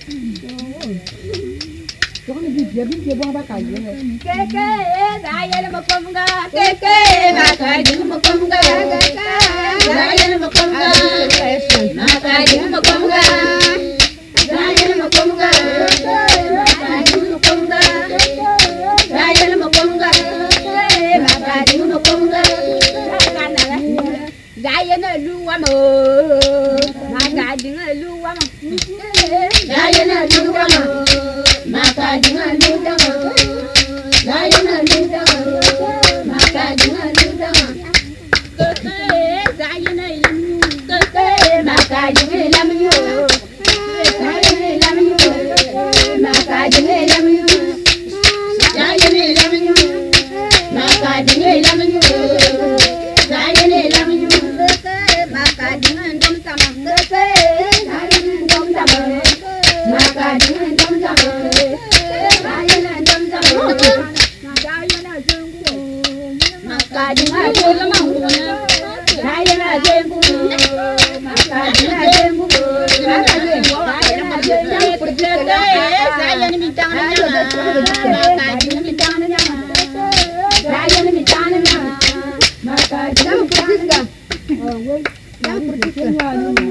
Con đi dia bin dia buang bakal ye. Keke dayel makomga keke makading makomga keke dayel makomga makading makomga dayel makomga makading makomga dayel makomga makading makomga dayel luwa mo makading luwa mo dayel luwa mo makading luwa mo dayel luwa mo makading luwa mo keke dayel keke makading lam yo dayel lam yo makading lam yo dayel lam yo makading lam yo dayel lam yo makading dum sama keke dayel dum sama makading dum sama dayel dum sama dayel jengku makading jengku dayel jengku makading jengku dayel bintang makading bintang dayel bintang makading Yang pergi ke